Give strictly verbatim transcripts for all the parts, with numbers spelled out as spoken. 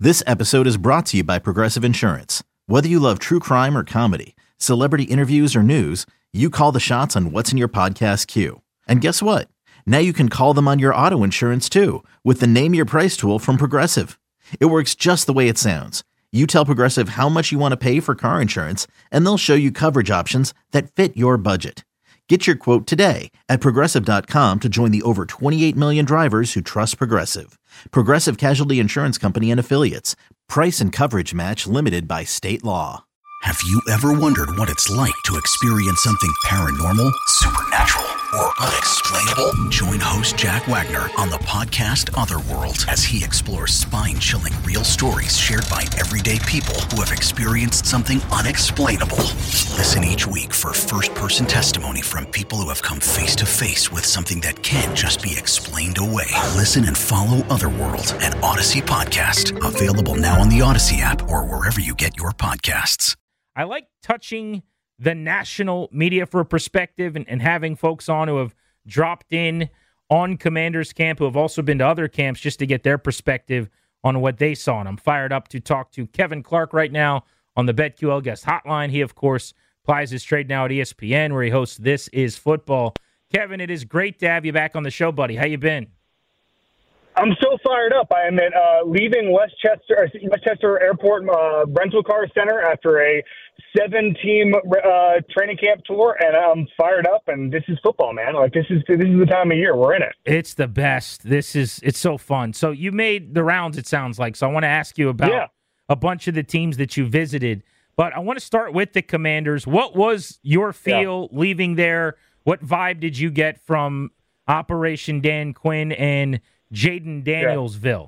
This episode is brought to you by Progressive Insurance. Whether you love true crime or comedy, celebrity interviews or news, you call the shots on what's in your podcast queue. And guess what? Now you can call them on your auto insurance too with the Name Your Price tool from Progressive. It works just the way it sounds. You tell Progressive how much you want to pay for car insurance, and they'll show you coverage options that fit your budget. Get your quote today at Progressive dot com to join the over twenty-eight million drivers who trust Progressive. Progressive Casualty Insurance Company and Affiliates. Price and coverage match limited by state law. Have you ever wondered what it's like to experience something paranormal, supernatural, or unexplainable? Join host Jack Wagner on the podcast Otherworld as he explores spine-chilling real stories shared by everyday people who have experienced something unexplainable. Listen each week for first-person testimony from people who have come face-to-face with something that can't just be explained away. Listen and follow Otherworld, an Odyssey podcast, available now on the Odyssey app or wherever you get your podcasts. I like touching the national media for a perspective and, and having folks on who have dropped in on Commanders camp, who have also been to other camps, just to get their perspective on what they saw. And I'm fired up to talk to Kevin Clark right now on the BetQL guest hotline. He, of course, plies his trade now at E S P N, where he hosts This Is Football. Kevin, it is great to have you back on the show, buddy. How you been? I'm so fired up. I am at uh, leaving Westchester, Westchester Airport uh, Rental Car Center after a seven-team uh, training camp tour, and I'm fired up. And this is football, man. Like this is this is the time of year we're in it. It's the best. This is it's so fun. So you made the rounds. It sounds like. So I want to ask you about yeah. a bunch of the teams that you visited, but I want to start with the Commanders. What was your feel yeah. leaving there? What vibe did you get from Operation Dan Quinn and Jayden Danielsville?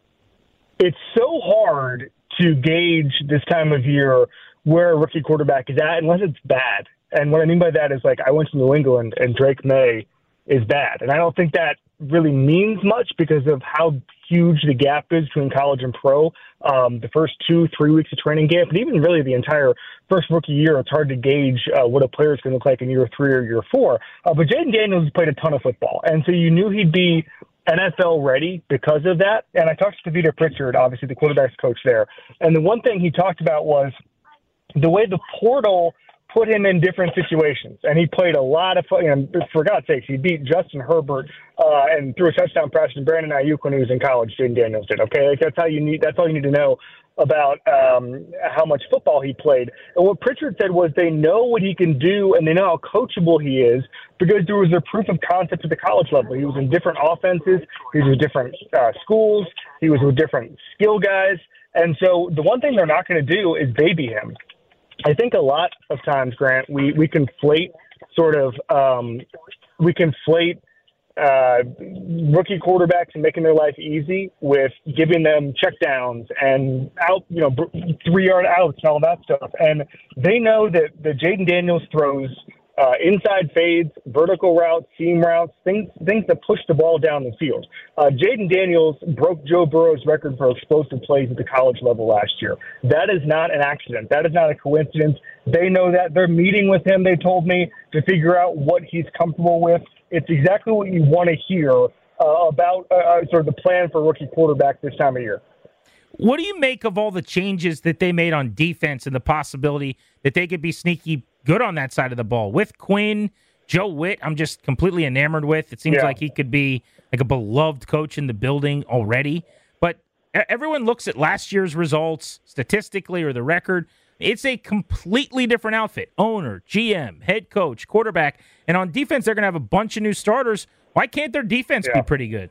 It's so hard to gauge this time of year where a rookie quarterback is at unless it's bad. And what I mean by that is, like, I went to New England and Drake May is bad. And I don't think that really means much because of how huge the gap is between college and pro. Um, the first two, three weeks of training camp, and even really the entire first rookie year, it's hard to gauge uh, what a player is going to look like in year three or year four. Uh, but Jayden Daniels has played a ton of football. And so you knew he'd be N F L ready because of that. And I talked to Peter Pritchard, obviously the quarterback's coach there. And the one thing he talked about was the way the portal put him in different situations. And he played a lot of, you know, for God's sakes, he beat Justin Herbert uh, and threw a touchdown pass to Brandon Ayuk when he was in college. Jayden Daniels did. Okay, like that's how you need. That's all you need to know about um, how much football he played. And what Pritchard said was they know what he can do and they know how coachable he is because there was a proof of concept at the college level. He was in different offenses. He was with different uh, schools. He was with different skill guys. And so the one thing they're not going to do is baby him. I think a lot of times, Grant, we, we conflate sort of um, we conflate uh, rookie quarterbacks and making their life easy with giving them checkdowns and out, you know, three yard outs and all that stuff. And they know that the Jayden Daniels throws uh, inside fades, vertical routes, seam routes, things things that push the ball down the field. Uh, Jayden Daniels broke Joe Burrow's record for explosive plays at the college level last year. That is not an accident. That is not a coincidence. They know that. They're meeting with him, they told me, to figure out what he's comfortable with. It's exactly what you want to hear uh, about uh, sort of the plan for rookie quarterback this time of year. What do you make of all the changes that they made on defense and the possibility that they could be sneaky good on that side of the ball? With Quinn, Joe Witt, I'm just completely enamored with. It seems yeah. like he could be like a beloved coach in the building already. But everyone looks at last year's results statistically or the record. It's a completely different outfit. Owner, G M, head coach, quarterback. And on defense, they're going to have a bunch of new starters. Why can't their defense yeah. be pretty good?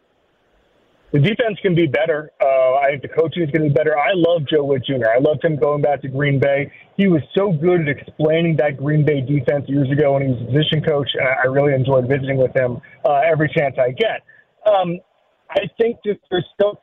The defense can be better. Uh, I think the coaching is going to be better. I love Joe Witt Junior I loved him going back to Green Bay. He was so good at explaining that Green Bay defense years ago when he was a position coach, and I really enjoyed visiting with him uh, every chance I get. Um, I think that there's still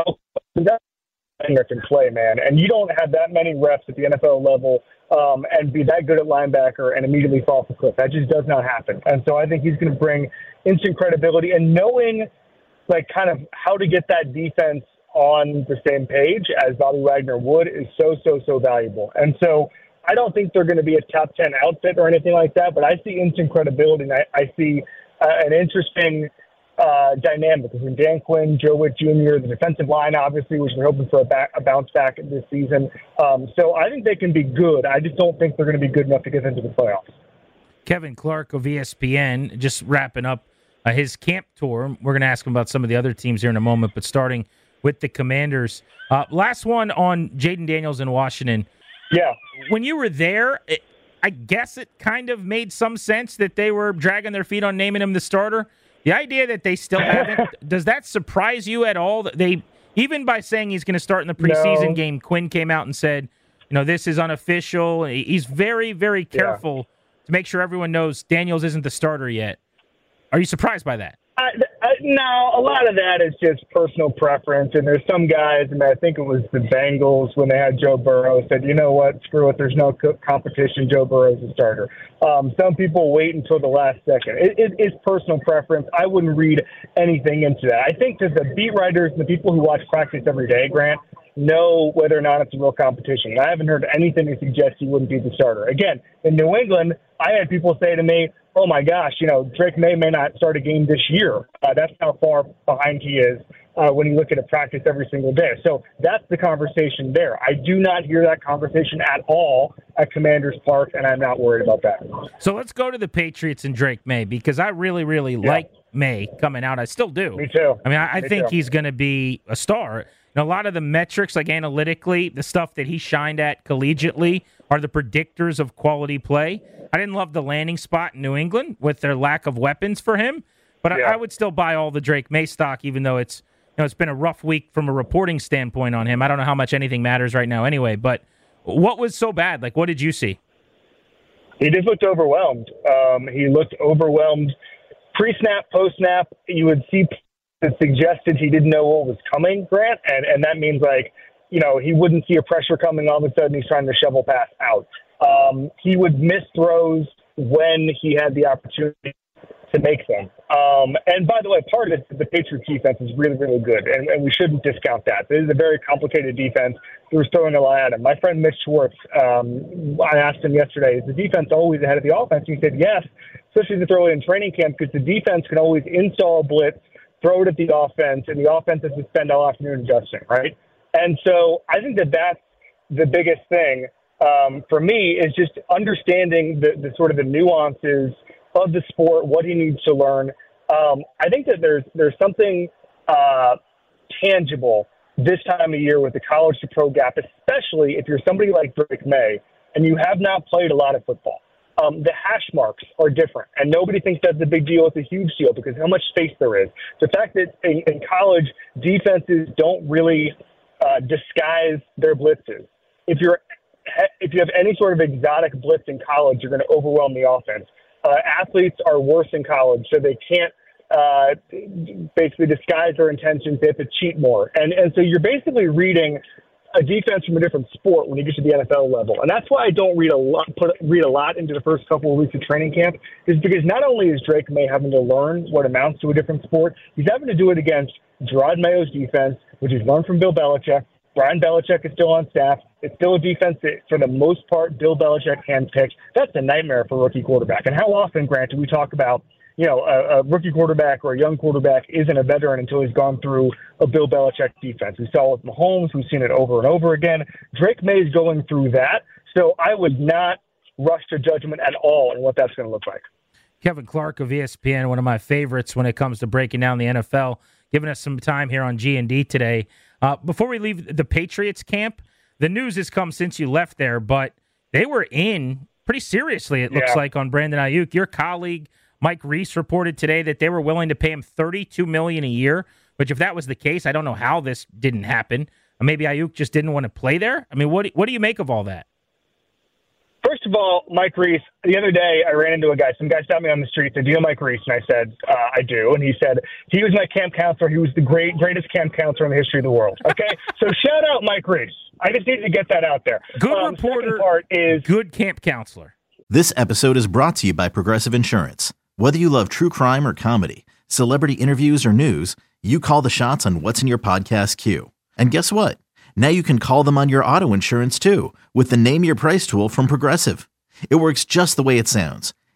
that can play, man, and you don't have that many reps at the N F L level um, and be that good at linebacker and immediately fall off the cliff. That just does not happen. And so I think he's going to bring instant credibility and knowing – like kind of how to get that defense on the same page as Bobby Wagner would is so, so, so valuable. And so I don't think they're going to be a top ten outfit or anything like that, but I see instant credibility and I, I see uh, an interesting uh, dynamic between Dan Quinn, Joe Witt Junior, the defensive line, obviously, which we're hoping for a, back, a bounce back this season. Um, so I think they can be good. I just don't think they're going to be good enough to get into the playoffs. Kevin Clark of E S P N, just wrapping up uh, his camp tour. We're going to ask him about some of the other teams here in a moment, but starting with the Commanders. Uh, last one on Jayden Daniels in Washington. Yeah. When you were there, it, I guess it kind of made some sense that they were dragging their feet on naming him the starter. The idea that they still haven't, does that surprise you at all? They, even by saying he's going to start in the preseason no. game, Quinn came out and said, you know, this is unofficial. He's very, very careful yeah. to make sure everyone knows Daniels isn't the starter yet. Are you surprised by that? I, I, no, a lot of that is just personal preference. And there's some guys, and I think it was the Bengals when they had Joe Burrow, said, you know what, screw it, there's no co- competition. Joe Burrow's the starter. Um, some people wait until the last second. It, it, it's personal preference. I wouldn't read anything into that. I think that the beat writers and the people who watch practice every day, Grant, know whether or not it's a real competition. I haven't heard anything to suggest he wouldn't be the starter. Again, in New England, I had people say to me, oh, my gosh, you know, Drake May may not start a game this year. Uh, that's how far behind he is uh, when you look at a practice every single day. So that's the conversation there. I do not hear that conversation at all at Commanders Park, and I'm not worried about that. So let's go to the Patriots and Drake May, because I really, really yeah. like May coming out. I still do. Me too. I mean, I, I Me think too. he's going to be a star. And a lot of the metrics, like analytically, the stuff that he shined at collegiately are the predictors of quality play. I didn't love the landing spot in New England with their lack of weapons for him, but yeah. I, I would still buy all the Drake May stock, even though it's you know it's been a rough week from a reporting standpoint on him. I don't know how much anything matters right now anyway, but what was so bad? Like, what did you see? He just looked overwhelmed. Um, he looked overwhelmed pre-snap, post-snap. You would see that suggested he didn't know what was coming, Grant, and, and that means, like, you know, he wouldn't see a pressure coming, all of a sudden he's trying to shovel pass out. Um, he would miss throws when he had the opportunity to make them. Um, and by the way, part of it, the Patriots defense is really, really good, and, and we shouldn't discount that. This is a very complicated defense. He was throwing a lot at him. My friend Mitch Schwartz, um, I asked him yesterday, is the defense always ahead of the offense? He said yes, especially this early in training camp, because the defense can always install a blitz, throw it at the offense, and the offense has to spend all afternoon adjusting, right? And so I think that that's the biggest thing um, for me is just understanding the, the sort of the nuances of the sport, what he needs to learn. Um, I think that there's there's something uh, tangible this time of year with the college to pro gap, especially if you're somebody like Drake May and you have not played a lot of football. Um, the hash marks are different, and nobody thinks that's a big deal. It's a huge deal because how much space there is. The fact that in, in college, defenses don't really uh, disguise their blitzes. If you're if you have any sort of exotic blitz in college, you're going to overwhelm the offense. Uh, athletes are worse in college, so they can't uh, basically disguise their intentions. They have to cheat more. And, and so you're basically reading a defense from a different sport when you get to the N F L level. And that's why I don't read a lot, put, read a lot into the first couple of weeks of training camp, is because not only is Drake May having to learn what amounts to a different sport, he's having to do it against Gerard Mayo's defense, which he's learned from Bill Belichick. Brian Belichick is still on staff. It's still a defense that, for the most part, Bill Belichick handpicked. That's a nightmare for a rookie quarterback. And how often, Grant, do we talk about, you know, a, a rookie quarterback or a young quarterback isn't a veteran until he's gone through a Bill Belichick defense? We saw it with Mahomes. We've seen it over and over again. Drake May is going through that. So I would not rush to judgment at all on what that's going to look like. Kevin Clark of E S P N, one of my favorites when it comes to breaking down the N F L, giving us some time here on G and D today. Uh, before we leave the Patriots camp, the news has come since you left there, but they were in pretty seriously, it looks yeah. like, on Brandon Ayuk. Your colleague, Mike Reese, reported today that they were willing to pay him thirty-two million dollars a year, which if that was the case, I don't know how this didn't happen. Maybe Ayuk just didn't want to play there. I mean, what do, what do you make of all that? First of all, Mike Reese, the other day I ran into a guy. Some guy stopped me on the street, said, do you know Mike Reese? And I said, uh, I do. And he said, he was my camp counselor. He was the great, greatest camp counselor in the history of the world. Okay? So shout out Mike Reese. I just need to get that out there. Good um, reporter, part is good camp counselor. This episode is brought to you by Progressive Insurance. Whether you love true crime or comedy, celebrity interviews or news, you call the shots on what's in your podcast queue. And guess what? Now you can call them on your auto insurance too with the Name Your Price tool from Progressive. It works just the way it sounds.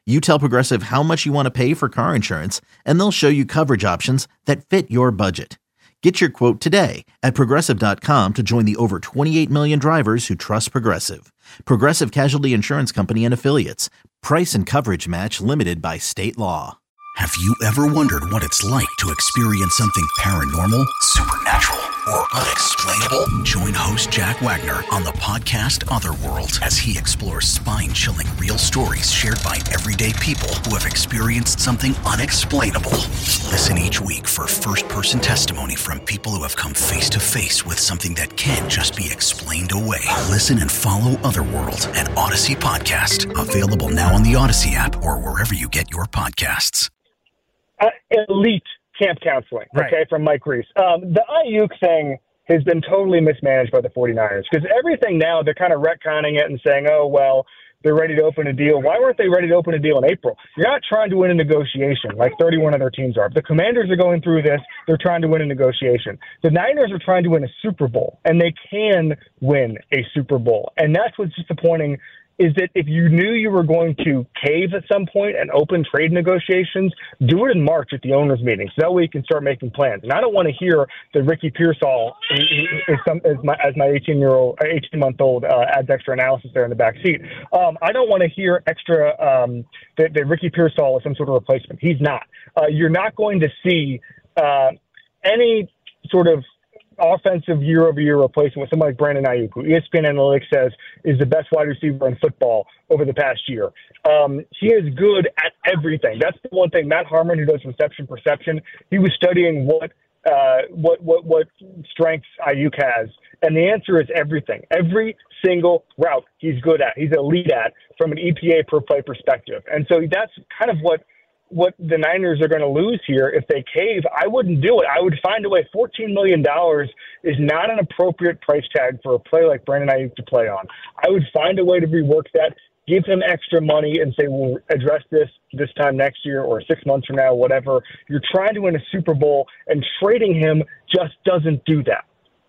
You tell Progressive how much you want to pay for car insurance, and they'll show you coverage options that fit your budget. Get your quote today at Progressive dot com to join the over twenty-eight million drivers who trust Progressive. Progressive Casualty Insurance Company and Affiliates. Price and coverage match limited by state law. Have you ever wondered what it's like to experience something paranormal, supernatural, or unexplainable? Join host Jack Wagner on the podcast Otherworld as he explores spine-chilling real stories shared by everyday people who have experienced something unexplainable. Listen each week for first-person testimony from people who have come face-to-face with something that can't just be explained away. Listen and follow Otherworld, an Odyssey podcast, available now on the Odyssey app or wherever you get your podcasts. Uh, elite camp counseling, okay, right. From Mike Reese. Um, the Ayuk thing has been totally mismanaged by the 49ers because everything now, they're kind of retconning it and saying, oh, well, they're ready to open a deal. Why weren't they ready to open a deal in April? You're not trying to win a negotiation like thirty-one other teams are. The Commanders are going through this. They're trying to win a negotiation. The Niners are trying to win a Super Bowl, and they can win a Super Bowl. And that's what's disappointing is that if you knew you were going to cave at some point and open trade negotiations, do it in March at the owners' meeting. So that way you can start making plans. And I don't want to hear that Ricky Pearsall is, some, is my, as my eighteen-year-old, eighteen-month-old uh, adds extra analysis there in the back seat. Um, I don't want to hear extra um, that, that Ricky Pearsall is some sort of replacement. He's not. Uh, you're not going to see uh, any sort of offensive year-over-year replacement with somebody like Brandon Ayuk, who E S P N Analytics says is the best wide receiver in football over the past year. Um, he is good at everything. That's the one thing. Matt Harmon, who does reception perception, he was studying what uh, what what what strengths Ayuk has, and the answer is everything. Every single route he's good at. He's elite at from an E P A per play perspective, and so that's kind of what. what the Niners are going to lose here if they cave. I wouldn't do it. I would find a way. fourteen million dollars is not an appropriate price tag for a player like Brandon Ayuk to play on. I would find a way to rework that, give him extra money and say, we'll address this this time next year or six months from now, whatever. You're trying to win a Super Bowl, and trading him just doesn't do that.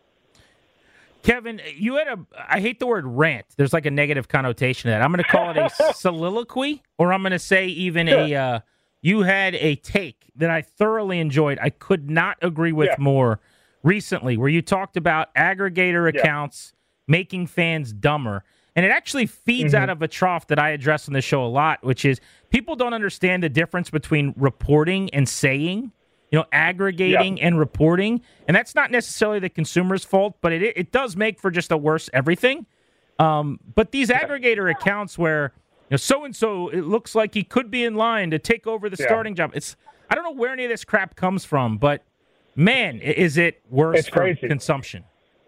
Kevin, you had a, I hate the word rant. There's like a negative connotation to that. I'm going to call it a soliloquy, or I'm going to say even sure. a, uh, you had a take that I thoroughly enjoyed. I could not agree with yeah. more recently, where you talked about aggregator yeah. accounts making fans dumber. And it actually feeds mm-hmm. out of a trough that I address on the show a lot, which is people don't understand the difference between reporting and saying, you know, aggregating yeah. and reporting. And that's not necessarily the consumer's fault, but it it does make for just a worse everything. Um, but these yeah. aggregator accounts where, you know, so-and-so, it looks like he could be in line to take over the yeah. starting job. It's I don't know where any of this crap comes from, but, man, is it worse it's for crazy. consumption.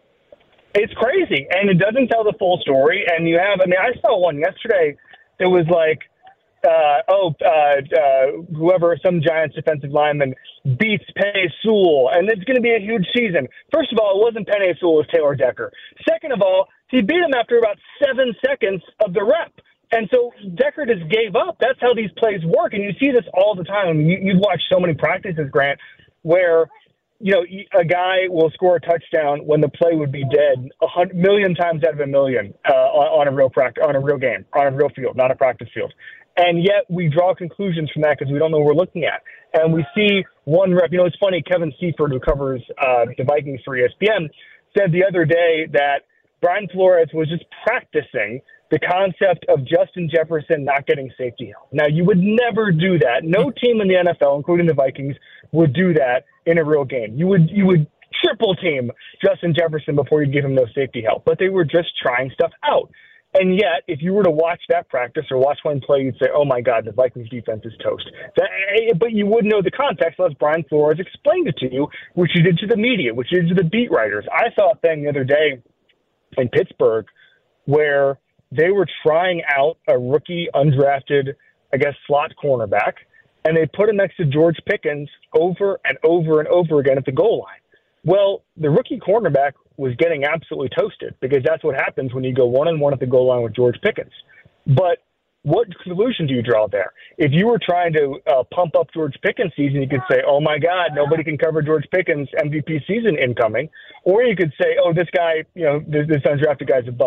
It's crazy, and it doesn't tell the full story. And you have, I mean, I saw one yesterday that was like, uh, oh, uh, uh, whoever, some Giants defensive lineman beats Penei Sewell, and it's going to be a huge season. First of all, it wasn't Penei Sewell, it was Taylor Decker. Second of all, he beat him after about seven seconds of the rep. And so Decker just gave up. That's how these plays work. And you see this all the time. I mean, you, you've watched so many practices, Grant, where, you know, a guy will score a touchdown when the play would be dead a hundred million times out of a million uh, on, on a real practice, on a real game, on a real field, not a practice field. And yet we draw conclusions from that because we don't know what we're looking at. And we see one rep. You know, it's funny. Kevin Seifert, who covers uh, the Vikings for E S P N, said the other day that Brian Flores was just practicing the concept of Justin Jefferson not getting safety help. Now, you would never do that. No team in the N F L, including the Vikings, would do that in a real game. You would you would triple team Justin Jefferson before you give him no safety help. But they were just trying stuff out. And yet, if you were to watch that practice or watch one play, you'd say, oh, my God, the Vikings defense is toast. That, but you wouldn't know the context unless Brian Flores explained it to you, which he did to the media, which he did to the beat writers. I saw a thing the other day in Pittsburgh where they were trying out a rookie, undrafted, I guess, slot cornerback, and they put him next to George Pickens over and over and over again at the goal line. Well, the rookie cornerback was getting absolutely toasted because that's what happens when you go one-on-one at the goal line with George Pickens. But what conclusion do you draw there? If you were trying to uh, pump up George Pickens' season, you could say, oh, my God, nobody can cover George Pickens' M V P season incoming. Or you could say, oh, this guy, you know, this, this undrafted guy's a bust.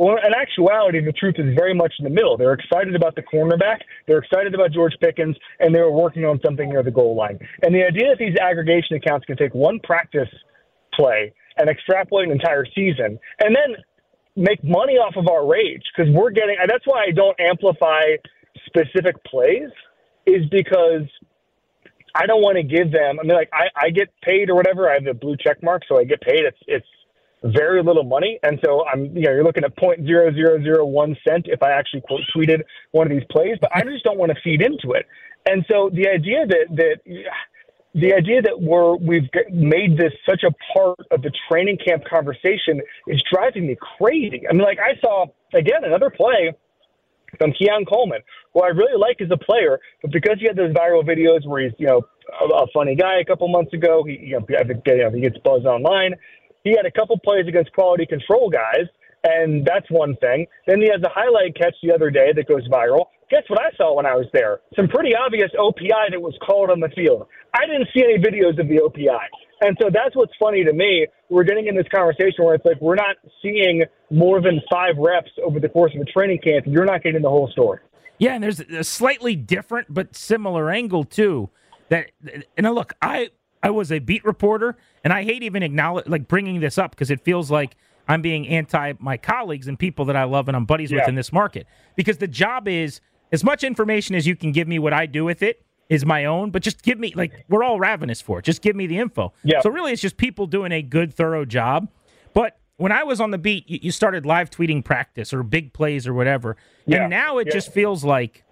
Well, in actuality, the truth is very much in the middle. They're excited about the cornerback, they're excited about George Pickens, and they're working on something near the goal line. And the idea that these aggregation accounts can take one practice play and extrapolate an entire season, and then make money off of our rage, because we're getting – that's why I don't amplify specific plays, is because I don't want to give them – I mean, like, I, I get paid or whatever. I have the blue check mark, so I get paid. It's it's very little money, and so I'm – you know, you're looking at zero point zero zero zero one cent if I actually quote tweeted one of these plays, but I just don't want to feed into it. And so the idea that that – The idea that we're, we've made this such a part of the training camp conversation is driving me crazy. I mean, like, I saw, again, another play from Keon Coleman, who I really like as a player, but because he had those viral videos where he's, you know, a, a funny guy a couple months ago, he, you know, you know, he gets buzzed online. He had a couple plays against quality control guys, and that's one thing. Then he has a highlight catch the other day that goes viral. Guess what I saw when I was there? Some pretty obvious O P I that was called on the field. I didn't see any videos of the O P I. And so that's what's funny to me. We're getting in this conversation where it's like we're not seeing more than five reps over the course of a training camp. You're not getting the whole story. Yeah, and there's a slightly different but similar angle, too. That, and look, I, I was a beat reporter, and I hate even acknowledge, like bringing this up because it feels like I'm being anti my colleagues and people that I love and I'm buddies yeah. with in this market. Because the job is, as much information as you can give me, what I do with it is my own, but just give me, like, we're all ravenous for it. Just give me the info. Yeah. So really it's just people doing a good, thorough job. But when I was on the beat, you, you started live tweeting practice or big plays or whatever. Yeah. And now it yeah. just feels like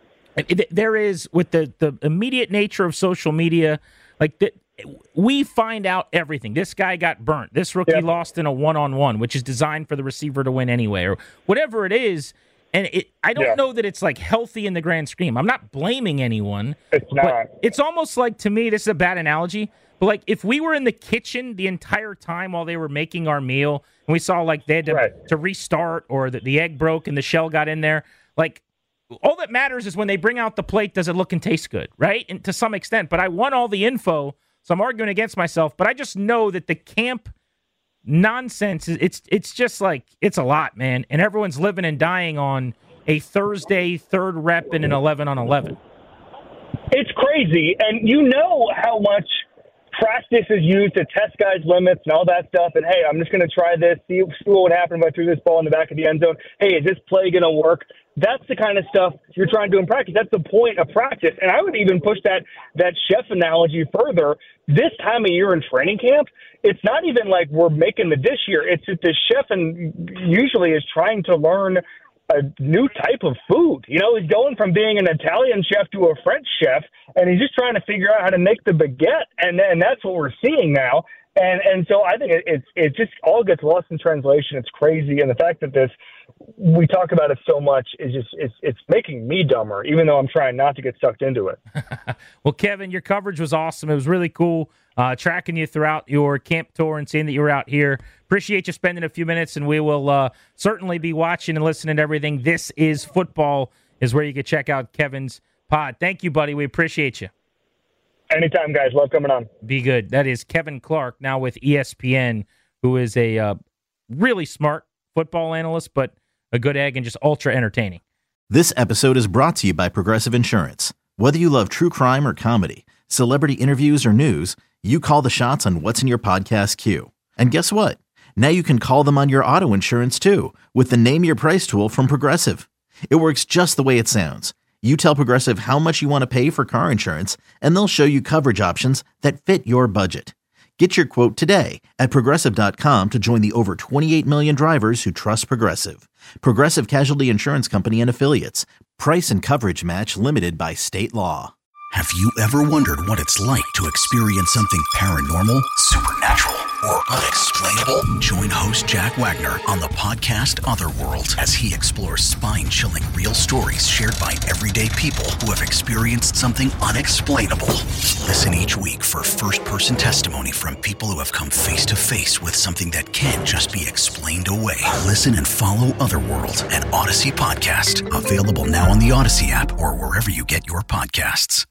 it, there is, with the, the immediate nature of social media, like the, we find out everything. This guy got burnt. This rookie yeah. lost in a one-on-one, which is designed for the receiver to win anyway, or whatever it is. And it, I don't yeah. know that it's, like, healthy in the grand scheme. I'm not blaming anyone. It's not. But it's almost like, to me, this is a bad analogy, but, like, if we were in the kitchen the entire time while they were making our meal, and we saw, like, they had to, right. to restart, or the, the egg broke and the shell got in there, like, all that matters is when they bring out the plate, does it look and taste good, right? And to some extent. But I want all the info, so I'm arguing against myself. But I just know that the camp nonsense, it's it's just like, it's a lot, man. And everyone's living and dying on a Thursday third rep in an eleven on eleven. It's crazy. And you know how much practice is used to test guys' limits and all that stuff. And, hey, I'm just going to try this, see, see what would happen if I threw this ball in the back of the end zone. Hey, is this play going to work? That's the kind of stuff you're trying to do in practice. That's the point of practice. And I would even push that that chef analogy further. This time of year in training camp, it's not even like we're making the dish here. It's that the chef and usually is trying to learn a new type of food. You know, he's going from being an Italian chef to a French chef, and he's just trying to figure out how to make the baguette. And and that's what we're seeing now. And and so I think it, it, it just all gets lost in translation. It's crazy. And the fact that this, we talk about it so much is just, it's, it's making me dumber, even though I'm trying not to get sucked into it. Well, Kevin, your coverage was awesome. It was really cool uh, tracking you throughout your camp tour and seeing that you were out here. Appreciate you spending a few minutes, and we will uh, certainly be watching and listening to everything. This is Football is where you can check out Kevin's pod. Thank you, buddy. We appreciate you. Anytime, guys. Love coming on. Be good. That is Kevin Clark, now with E S P N, who is a uh, really smart football analyst, but a good egg and just ultra entertaining. This episode is brought to you by Progressive Insurance. Whether you love true crime or comedy, celebrity interviews or news, you call the shots on what's in your podcast queue. And guess what? Now you can call them on your auto insurance too with the Name Your Price tool from Progressive. It works just the way it sounds. You tell Progressive how much you want to pay for car insurance, and they'll show you coverage options that fit your budget. Get your quote today at Progressive dot com to join the over twenty-eight million drivers who trust Progressive. Progressive Casualty Insurance Company and Affiliates. Price and coverage match limited by state law. Have you ever wondered what it's like to experience something paranormal, supernatural, or unexplainable? Join host Jack Wagner on the podcast Otherworld as he explores spine-chilling real stories shared by everyday people who have experienced something unexplainable. Listen each week for first-person testimony from people who have come face-to-face with something that can't just be explained away. Listen and follow Otherworld, an Odyssey podcast, available now on the Odyssey app or wherever you get your podcasts.